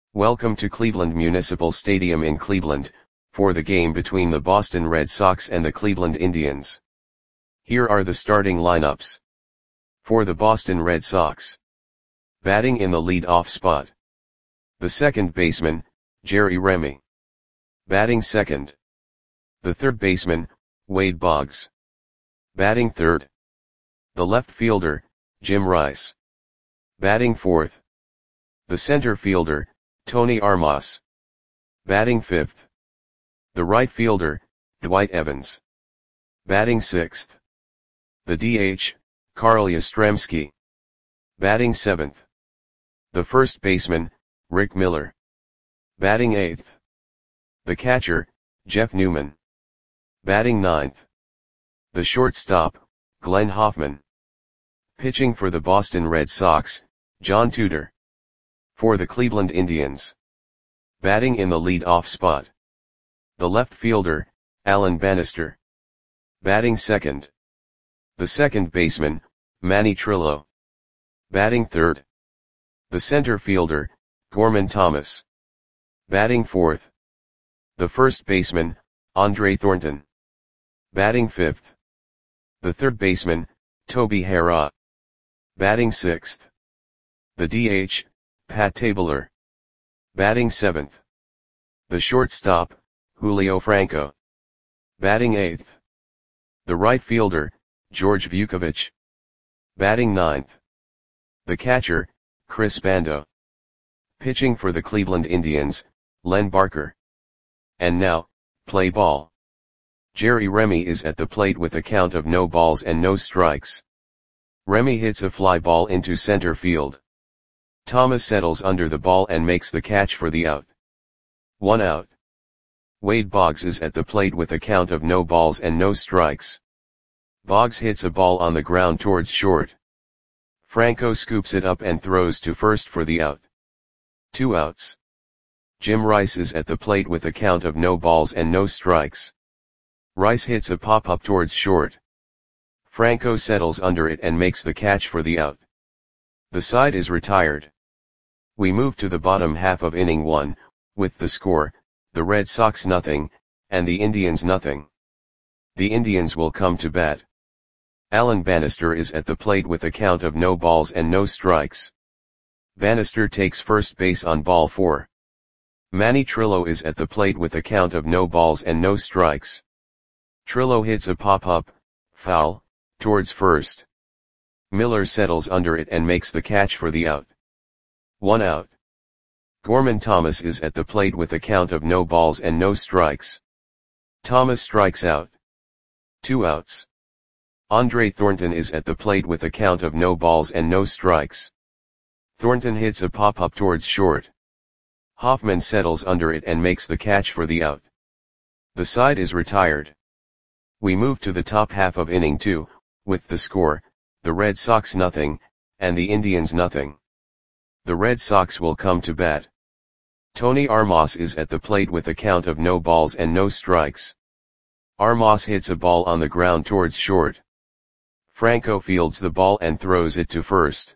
Welcome to Cleveland Municipal Stadium in Cleveland, for the game between the Boston Red Sox and the Cleveland Indians. Here are the starting lineups. For the Boston Red Sox. Batting in the lead-off spot. The second baseman, Jerry Remy. Batting second. The third baseman, Wade Boggs. Batting third. The left fielder, Jim Rice. Batting fourth. The center fielder, Tony Armas. Batting fifth. The right fielder, Dwight Evans. Batting sixth. The DH, Carl Yastrzemski. Batting seventh. The first baseman, Rick Miller. Batting eighth. The catcher, Jeff Newman. Batting ninth. The shortstop, Glenn Hoffman. Pitching for the Boston Red Sox, John Tudor. For the Cleveland Indians. Batting in the lead-off spot. The left fielder, Alan Bannister. Batting second. The second baseman, Manny Trillo. Batting third. The center fielder, Gorman Thomas. Batting fourth. The first baseman, Andre Thornton. Batting fifth. The third baseman, Toby Harrah. Batting sixth. The DH, Pat Tabler. Batting seventh. The shortstop, Julio Franco. Batting eighth. The right fielder, George Vukovich. Batting ninth. The catcher, Chris Bando. Pitching for the Cleveland Indians, Len Barker. And now, play ball. Jerry Remy is at the plate with a count of no balls and no strikes. Remy hits a fly ball into center field. Thomas settles under the ball and makes the catch for the out. 1 out. Wade Boggs is at the plate with a count of no balls and no strikes. Boggs hits a ball on the ground towards short. Franco scoops it up and throws to first for the out. 2 outs. Jim Rice is at the plate with a count of no balls and no strikes. Rice hits a pop-up towards short. Franco settles under it and makes the catch for the out. The side is retired. We move to the bottom half of inning 1, with the score, the Red Sox nothing, and the Indians nothing. The Indians will come to bat. Alan Bannister is at the plate with a count of no balls and no strikes. Bannister takes first base on ball 4. Manny Trillo is at the plate with a count of no balls and no strikes. Trillo hits a pop-up, foul, towards first. Miller settles under it and makes the catch for the out. 1 out. Gorman Thomas is at the plate with a count of no balls and no strikes. Thomas strikes out. 2 outs. Andre Thornton is at the plate with a count of no balls and no strikes. Thornton hits a pop-up towards short. Hoffman settles under it and makes the catch for the out. The side is retired. We move to the top half of inning 2, with the score, the Red Sox nothing, and the Indians nothing. The Red Sox will come to bat. Tony Armas is at the plate with a count of no balls and no strikes. Armas hits a ball on the ground towards short. Franco fields the ball and throws it to first.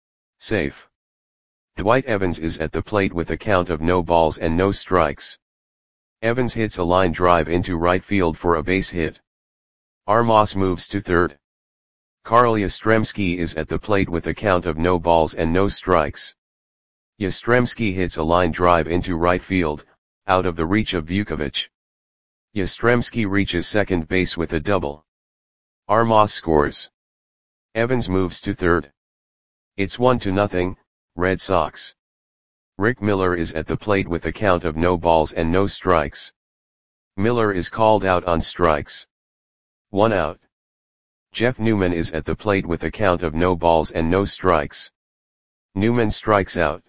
Safe. Dwight Evans is at the plate with a count of no balls and no strikes. Evans hits a line drive into right field for a base hit. Armas moves to third. Carl Yastrzemski is at the plate with a count of no balls and no strikes. Yastrzemski hits a line drive into right field, out of the reach of Vukovich. Yastrzemski reaches second base with a double. Armas scores. Evans moves to third. It's 1-0, Red Sox. Rick Miller is at the plate with a count of no balls and no strikes. Miller is called out on strikes. 1 out. Jeff Newman is at the plate with a count of no balls and no strikes. Newman strikes out.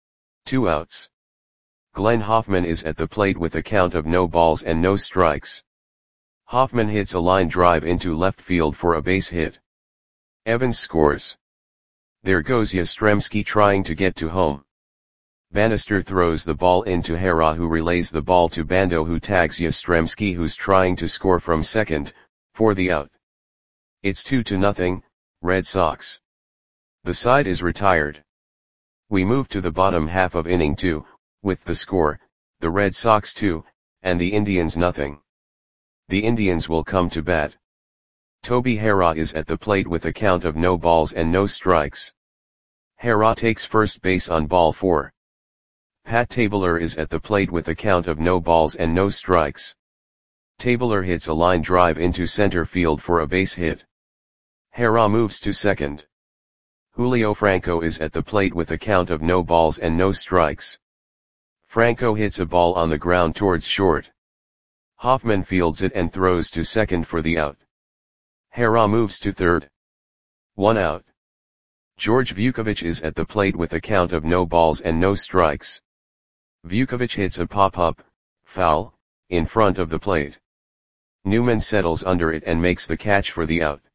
2 outs. Glenn Hoffman is at the plate with a count of no balls and no strikes. Hoffman hits a line drive into left field for a base hit. Evans scores. There goes Yastrzemski trying to get to home. Bannister throws the ball into Harrah, who relays the ball to Bando, who tags Yastrzemski, who's trying to score from second, for the out. It's 2-0, Red Sox. The side is retired. We move to the bottom half of inning 2, with the score, the Red Sox 2, and the Indians nothing. The Indians will come to bat. Toby Harrah is at the plate with a count of no balls and no strikes. Harrah takes first base on ball 4. Pat Tabler is at the plate with a count of no balls and no strikes. Tabler hits a line drive into center field for a base hit. Harrah moves to second. Julio Franco is at the plate with a count of no balls and no strikes. Franco hits a ball on the ground towards short. Hoffman fields it and throws to second for the out. Harrah moves to third. 1 out. George Vukovic is at the plate with a count of no balls and no strikes. Vukovic hits a pop-up, foul, in front of the plate. Newman settles under it and makes the catch for the out.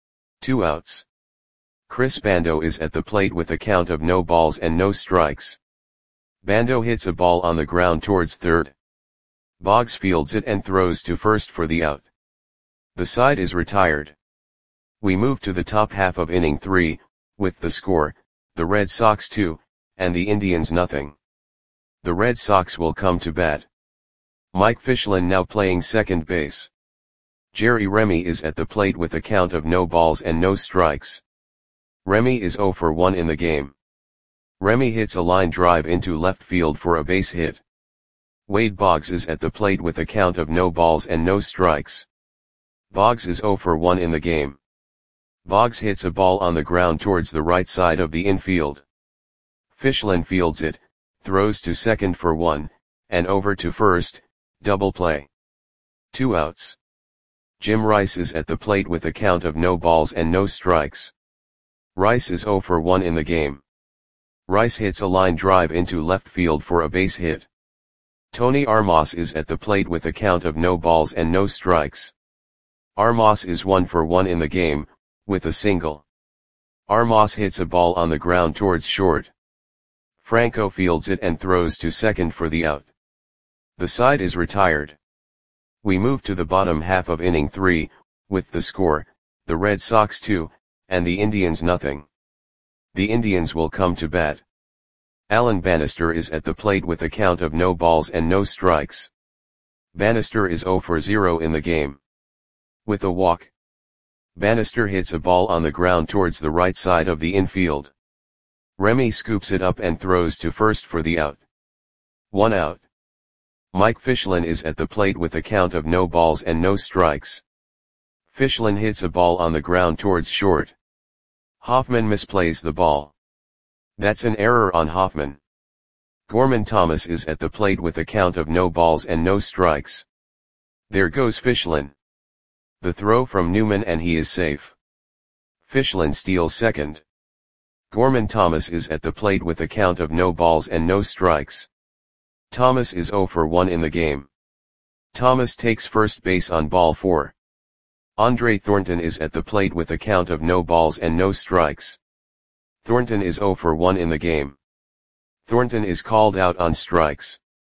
2 outs. Chris Bando is at the plate with a count of no balls and no strikes. Bando hits a ball on the ground towards third. Boggs fields it and throws to first for the out. The side is retired. We move to the top half of inning 3, with the score, the Red Sox 2, and the Indians nothing. The Red Sox will come to bat. Mike Fischlin now playing second base. Jerry Remy is at the plate with a count of no balls and no strikes. Remy is 0 for 1 in the game. Remy hits a line drive into left field for a base hit. Wade Boggs is at the plate with a count of no balls and no strikes. Boggs is 0 for 1 in the game. Boggs hits a ball on the ground towards the right side of the infield. Fischlin fields it, throws to second for 1, and over to first, double play. 2 outs. Jim Rice is at the plate with a count of no balls and no strikes. Rice is 0 for 1 in the game. Rice hits a line drive into left field for a base hit. Tony Armas is at the plate with a count of no balls and no strikes. Armas is 1 for 1 in the game, with a single. Armas hits a ball on the ground towards short. Franco fields it and throws to second for the out. The side is retired. We move to the bottom half of inning 3, with the score, the Red Sox 2, and the Indians nothing. The Indians will come to bat. Alan Bannister is at the plate with a count of no balls and no strikes. Bannister is 0 for 0 in the game. With a walk. Bannister hits a ball on the ground towards the right side of the infield. Remy scoops it up and throws to first for the out. 1 out. Mike Fischlin is at the plate with a count of no balls and no strikes. Fischlin hits a ball on the ground towards short. Hoffman misplays the ball. That's an error on Hoffman. Gorman Thomas is at the plate with a count of no balls and no strikes. There goes Fischlin. The throw from Newman and he is safe. Fischlin steals second. Gorman Thomas is at the plate with a count of no balls and no strikes. Thomas is 0 for 1 in the game. Thomas takes first base on ball 4. Andre Thornton is at the plate with a count of no balls and no strikes. Thornton is 0 for 1 in the game. Thornton is called out on strikes.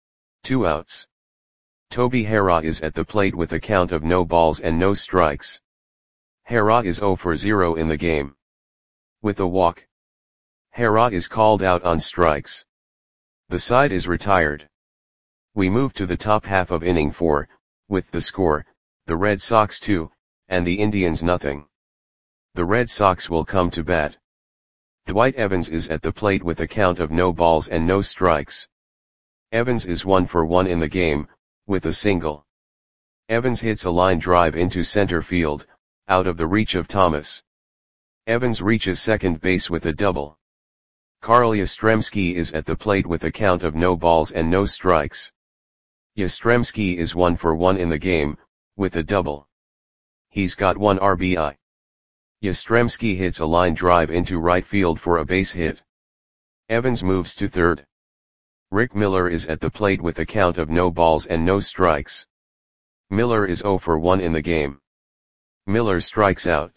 2 outs. Toby Harrah is at the plate with a count of no balls and no strikes. Harrah is 0 for 0 in the game. With a walk. Harrah is called out on strikes. The side is retired. We move to the top half of inning 4, with the score, the Red Sox 2, and the Indians nothing. The Red Sox will come to bat. Dwight Evans is at the plate with a count of no balls and no strikes. Evans is 1 for 1 in the game, with a single. Evans hits a line drive into center field, out of the reach of Thomas. Evans reaches second base with a double. Carl Yastrzemski is at the plate with a count of no balls and no strikes. Yastrzemski is 1 for 1 in the game, with a double. He's got 1 RBI. Yastrzemski hits a line drive into right field for a base hit. Evans moves to third. Rick Miller is at the plate with a count of no balls and no strikes. Miller is 0 for 1 in the game. Miller strikes out.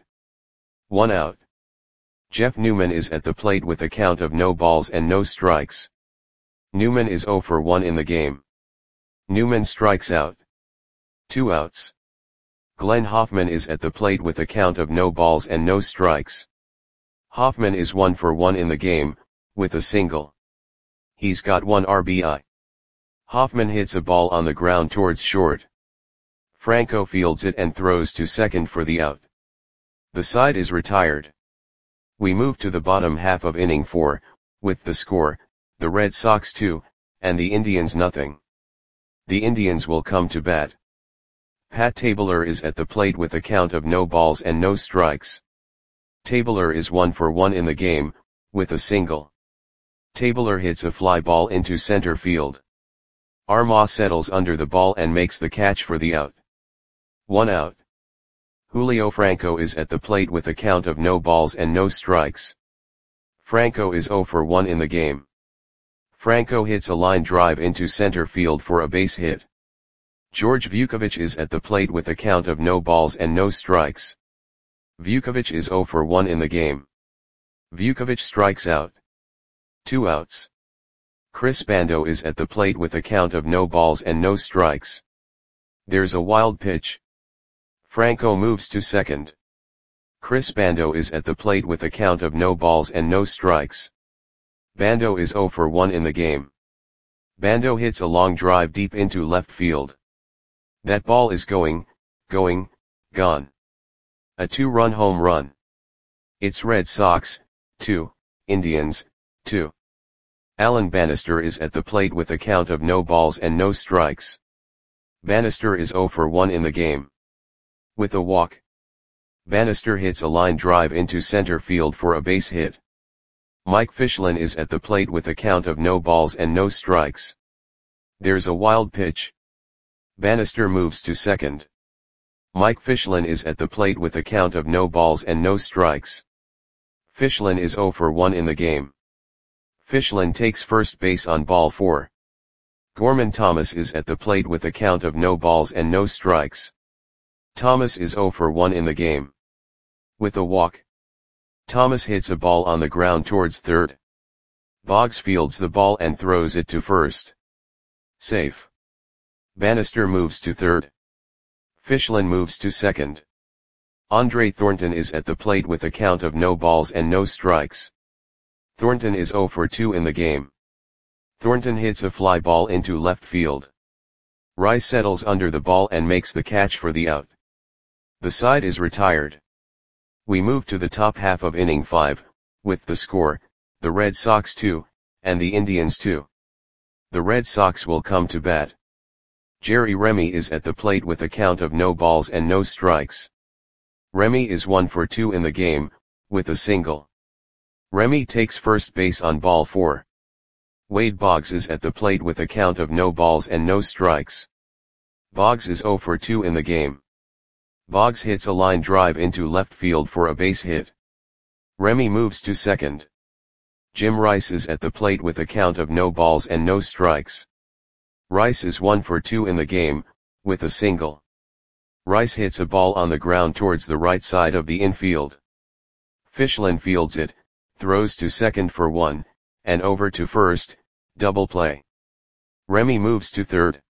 1 out. Jeff Newman is at the plate with a count of no balls and no strikes. Newman is 0 for 1 in the game. Newman strikes out. 2 outs. Glenn Hoffman is at the plate with a count of no balls and no strikes. Hoffman is 1 for 1 in the game, with a single. he's got 1 RBI. Hoffman hits a ball on the ground towards short. Franco fields it and throws to second for the out. The side is retired. We move to the bottom half of inning 4, with the score, the Red Sox 2, and the Indians nothing. The Indians will come to bat. Pat Tabler is at the plate with a count of no balls and no strikes. Tabler is 1 for 1 in the game, with a single. Tabler hits a fly ball into center field. Armas settles under the ball and makes the catch for the out. 1 out. Julio Franco is at the plate with a count of no balls and no strikes. Franco is 0 for 1 in the game. Franco hits a line drive into center field for a base hit. George Vukovic is at the plate with a count of no balls and no strikes. Vukovic is 0 for 1 in the game. Vukovic strikes out. 2 outs. Chris Bando is at the plate with a count of no balls and no strikes. There's a wild pitch. Franco moves to second. Chris Bando is at the plate with a count of no balls and no strikes. Bando is 0 for 1 in the game. Bando hits a long drive deep into left field. That ball is gone. A 2-run home run. It's Red Sox, 2, Indians, 2. Alan Bannister is at the plate with a count of no balls and no strikes. Bannister is 0 for 1 in the game. With a walk. Bannister hits a line drive into center field for a base hit. Mike Fichlin is at the plate with a count of no balls and no strikes. There's a wild pitch. Bannister moves to second. Mike Fichlin is at the plate with a count of no balls and no strikes. Fichlin is 0 for 1 in the game. Fichlin takes first base on ball 4. Gorman Thomas is at the plate with a count of no balls and no strikes. Thomas is 0 for 1 in the game. With a walk. Thomas hits a ball on the ground towards third. Boggs fields the ball and throws it to first. Safe. Bannister moves to third. Fichlin moves to second. Andre Thornton is at the plate with a count of no balls and no strikes. Thornton is 0 for 2 in the game. Thornton hits a fly ball into left field. Rice settles under the ball and makes the catch for the out. The side is retired. We move to the top half of inning 5, with the score, the Red Sox 2, and the Indians 2. The Red Sox will come to bat. Jerry Remy is at the plate with a count of no balls and no strikes. Remy is 1 for 2 in the game, with a single. Remy takes first base on ball 4. Wade Boggs is at the plate with a count of no balls and no strikes. Boggs is 0 for 2 in the game. Boggs hits a line drive into left field for a base hit. Remy moves to second. Jim Rice is at the plate with a count of no balls and no strikes. Rice is 1 for 2 in the game, with a single. Rice hits a ball on the ground towards the right side of the infield. Fichlin fields it, throws to second for 1, and over to first, double play. Remy moves to third.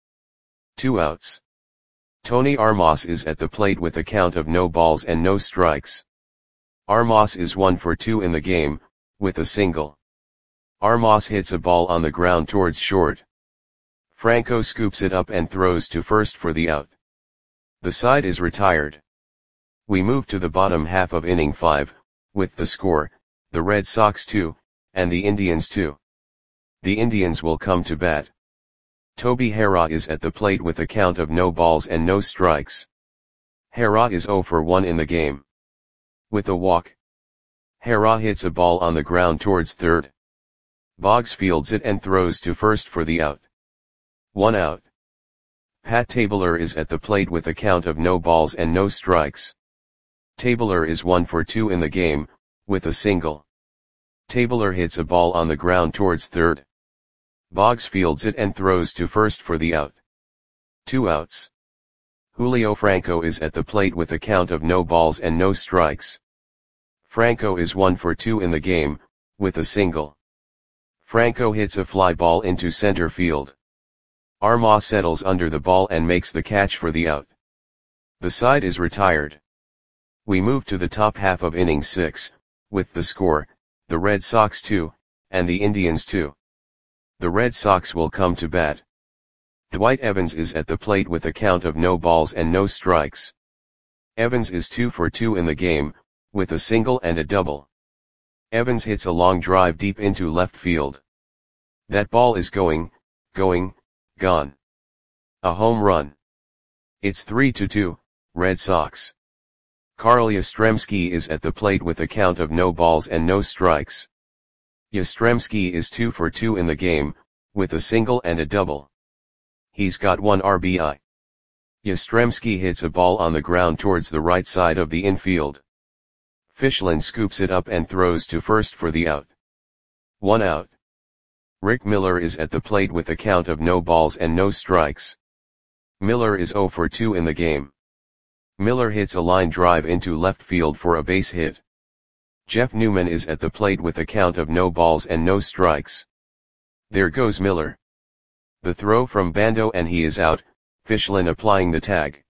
2 outs. Tony Armas is at the plate with a count of no balls and no strikes. Armas is 1 for 2 in the game, with a single. Armas hits a ball on the ground towards short. Franco scoops it up and throws to first for the out. The side is retired. We move to the bottom half of inning 5, with the score, the Red Sox 2, and the Indians 2. The Indians will come to bat. Toby Harrah is at the plate with a count of no balls and no strikes. Harrah is 0 for 1 in the game. With a walk. Harrah hits a ball on the ground towards third. Boggs fields it and throws to first for the out. 1 out. Pat Tabler is at the plate with a count of no balls and no strikes. Tabler is 1 for 2 in the game, with a single. Tabler hits a ball on the ground towards third. Boggs fields it and throws to first for the out. 2 outs. Julio Franco is at the plate with a count of no balls and no strikes. Franco is 1 for 2 in the game, with a single. Franco hits a fly ball into center field. Armas settles under the ball and makes the catch for the out. The side is retired. We move to the top half of inning 6, with the score, the Red Sox 2, and the Indians 2. The Red Sox will come to bat. Dwight Evans is at the plate with a count of no balls and no strikes. Evans is 2 for 2 in the game, with a single and a double. Evans hits a long drive deep into left field. That ball is gone. A home run. It's 3-2, Red Sox. Carl Yastrzemski is at the plate with a count of no balls and no strikes. Yastrzemski is 2 for 2 in the game, with a single and a double. He's got 1 RBI. Yastrzemski hits a ball on the ground towards the right side of the infield. Fischlin scoops it up and throws to first for the out. 1 out. Rick Miller is at the plate with a count of no balls and no strikes. Miller is 0 for 2 in the game. Miller hits a line drive into left field for a base hit. Jeff Newman is at the plate with a count of no balls and no strikes. There goes Miller. The throw from Bando and he is out, Fischlin applying the tag.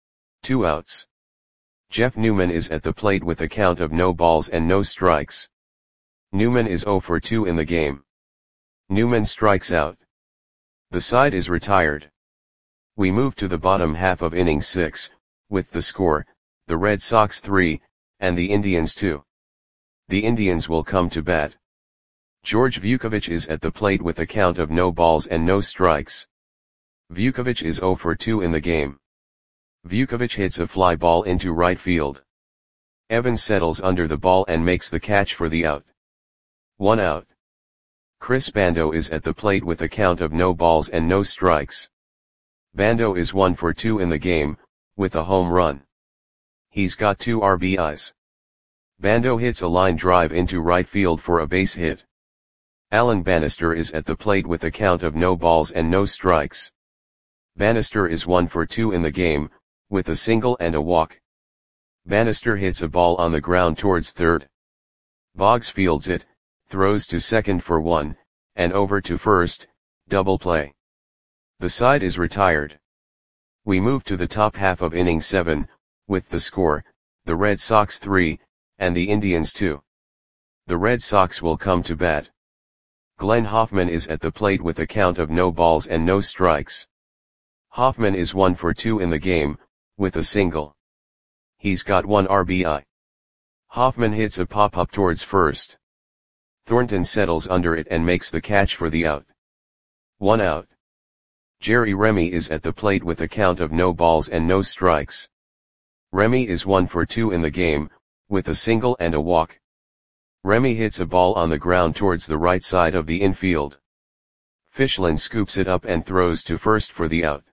2 outs. Jeff Newman is at the plate with a count of no balls and no strikes. Newman is 0 for 2 in the game. Newman strikes out. The side is retired. We move to the bottom half of inning 6, with the score, the Red Sox 3, and the Indians 2. The Indians will come to bat. George Vukovich is at the plate with a count of no balls and no strikes. Vukovich is 0 for 2 in the game. Vukovich hits a fly ball into right field. Evans settles under the ball and makes the catch for the out. 1 out. Chris Bando is at the plate with a count of no balls and no strikes. Bando is 1 for 2 in the game, with a home run. He's got 2 RBIs. Bando hits a line drive into right field for a base hit. Alan Bannister is at the plate with a count of no balls and no strikes. Bannister is 1 for 2 in the game, with a single and a walk. Bannister hits a ball on the ground towards third. Boggs fields it, throws to second for 1, and over to first, double play. The side is retired. We move to the top half of inning 7, with the score, the Red Sox 3, and the Indians 2. The Red Sox will come to bat. Glenn Hoffman is at the plate with a count of no balls and no strikes. Hoffman is 1 for 2 in the game, with a single. He's got 1 RBI. Hoffman hits a pop-up towards first. Thornton settles under it and makes the catch for the out. 1 out. Jerry Remy is at the plate with a count of no balls and no strikes. Remy is 1 for 2 in the game, with a single and a walk. Remy hits a ball on the ground towards the right side of the infield. Fischlin scoops it up and throws to first for the out.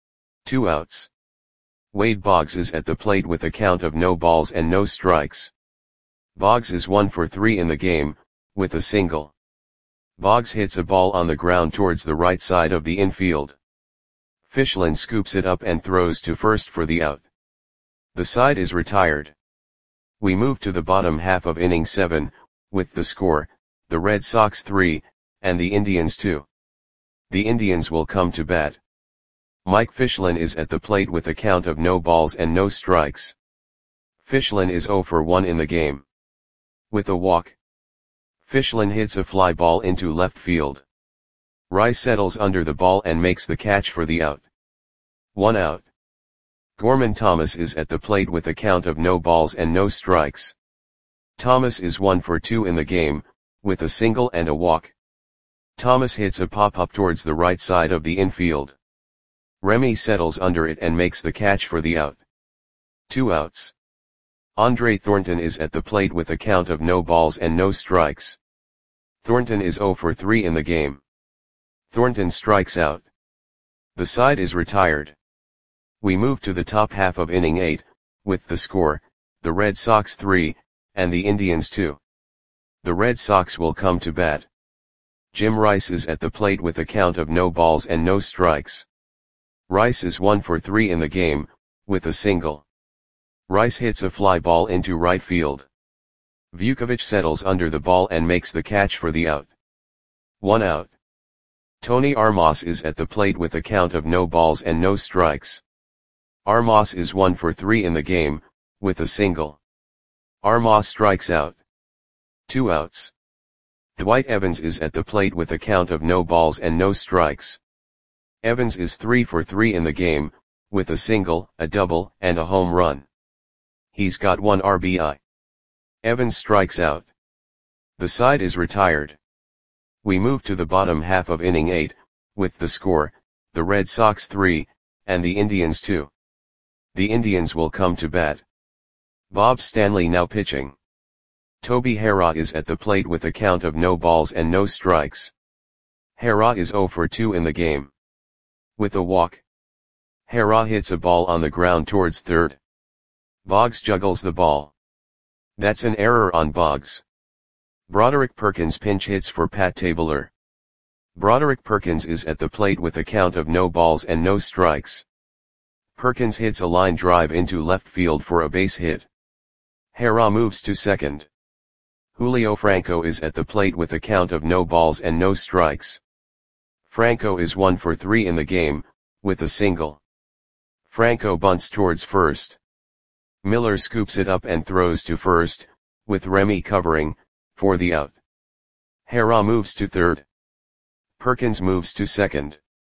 2 outs. Wade Boggs is at the plate with a count of no balls and no strikes. Boggs is 1 for 3 in the game, with a single. Boggs hits a ball on the ground towards the right side of the infield. Fischlin scoops it up and throws to first for the out. The side is retired. We move to the bottom half of inning 7, with the score, the Red Sox 3, and the Indians 2. The Indians will come to bat. Mike Fischlin is at the plate with a count of no balls and no strikes. Fischlin is 0 for 1 in the game. With a walk. Fischlin hits a fly ball into left field. Rice settles under the ball and makes the catch for the out. 1 out. Gorman Thomas is at the plate with a count of no balls and no strikes. Thomas is 1 for 2 in the game, with a single and a walk. Thomas hits a pop-up towards the right side of the infield. Remy settles under it and makes the catch for the out. 2 outs. Andre Thornton is at the plate with a count of no balls and no strikes. Thornton is 0 for 3 in the game. Thornton strikes out. The side is retired. We move to the top half of inning 8, with the score, the Red Sox 3, and the Indians 2. The Red Sox will come to bat. Jim Rice is at the plate with a count of no balls and no strikes. Rice is 1 for 3 in the game, with a single. Rice hits a fly ball into right field. Vukovich settles under the ball and makes the catch for the out. 1 out. Tony Armas is at the plate with a count of no balls and no strikes. Armas is 1 for 3 in the game, with a single. Armas strikes out. 2 outs. Dwight Evans is at the plate with a count of no balls and no strikes. Evans is 3 for 3 in the game, with a single, a double, and a home run. He's got 1 RBI. Evans strikes out. The side is retired. We move to the bottom half of inning 8, with the score, the Red Sox 3, and the Indians 2. The Indians will come to bat. Bob Stanley now pitching. Toby Harrah is at the plate with a count of no balls and no strikes. Harrah is 0 for 2 in the game. With a walk. Harrah hits a ball on the ground towards third. Boggs juggles the ball. That's an error on Boggs. Broderick Perkins pinch hits for Pat Tabler. Broderick Perkins is at the plate with a count of no balls and no strikes. Perkins hits a line drive into left field for a base hit. Harrah moves to second. Julio Franco is at the plate with a count of no balls and no strikes. Franco is 1 for 3 in the game, with a single. Franco bunts towards first. Miller scoops it up and throws to first, with Remy covering, for the out. Harrah moves to third. Perkins moves to second.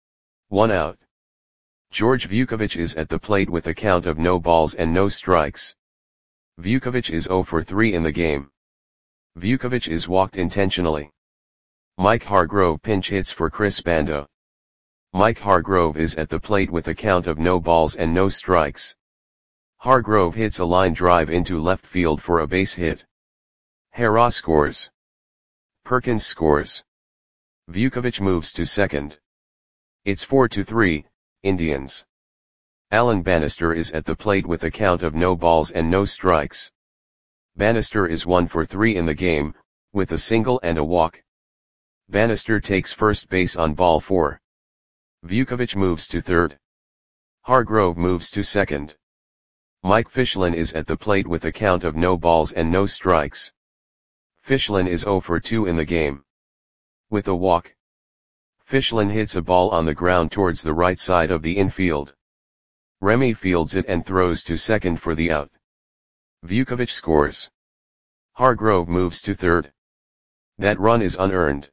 1 out. George Vukovic is at the plate with a count of no balls and no strikes. Vukovic is 0 for 3 in the game. Vukovic is walked intentionally. Mike Hargrove pinch hits for Chris Bando. Mike Hargrove is at the plate with a count of no balls and no strikes. Hargrove hits a line drive into left field for a base hit. Harrah scores. Perkins scores. Vukovic moves to second. It's 4-3, Indians. Alan Bannister is at the plate with a count of no balls and no strikes. Bannister is 1 for 3 in the game, with a single and a walk. Bannister takes first base on ball 4. Vukovic moves to third. Hargrove moves to second. Mike Fischlin is at the plate with a count of no balls and no strikes. Fischlin is 0 for 2 in the game. With a walk. Fischlin hits a ball on the ground towards the right side of the infield. Remy fields it and throws to second for the out. Vukovic scores. Hargrove moves to third. That run is unearned.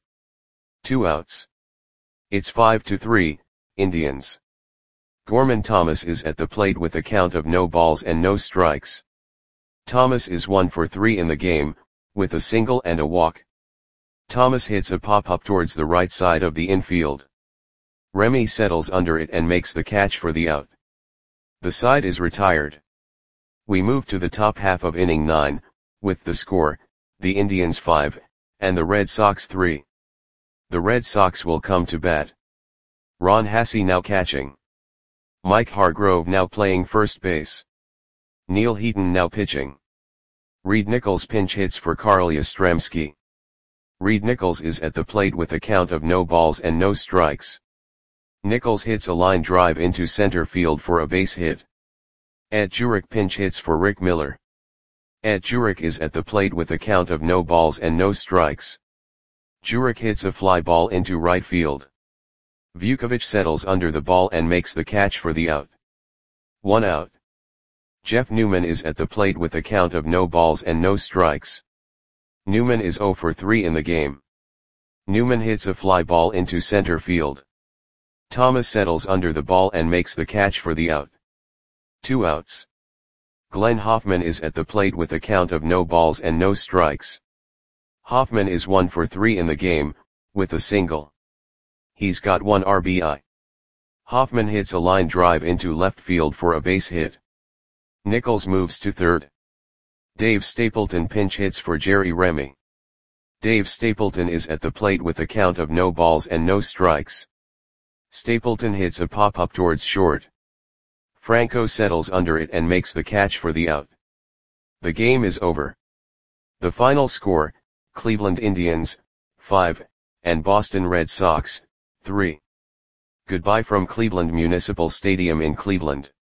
2 outs. It's 5-3, Indians. Gorman Thomas is at the plate with a count of no balls and no strikes. Thomas is 1 for 3 in the game, with a single and a walk. Thomas hits a pop-up towards the right side of the infield. Remy settles under it and makes the catch for the out. The side is retired. We move to the top half of inning 9, with the score, the Indians 5, and the Red Sox 3. The Red Sox will come to bat. Ron Hassey now catching. Mike Hargrove now playing first base. Neil Heaton now pitching. Reed Nichols pinch hits for Carl Yastrzemski. Reed Nichols is at the plate with a count of no balls and no strikes. Nichols hits a line drive into center field for a base hit. Ed Jurek pinch hits for Rick Miller. Ed Jurek is at the plate with a count of no balls and no strikes. Jurek hits a fly ball into right field. Vukovic settles under the ball and makes the catch for the out. 1 out. Jeff Newman is at the plate with a count of no balls and no strikes. Newman is 0 for 3 in the game. Newman hits a fly ball into center field. Thomas settles under the ball and makes the catch for the out. 2 outs. Glenn Hoffman is at the plate with a count of no balls and no strikes. Hoffman is 1 for 3 in the game, with a single. He's got 1 RBI. Hoffman hits a line drive into left field for a base hit. Nichols moves to third. Dave Stapleton pinch hits for Jerry Remy. Dave Stapleton is at the plate with a count of no balls and no strikes. Stapleton hits a pop-up towards short. Franco settles under it and makes the catch for the out. The game is over. The final score, Cleveland Indians, 5, and Boston Red Sox, 3. Goodbye from Cleveland Municipal Stadium in Cleveland.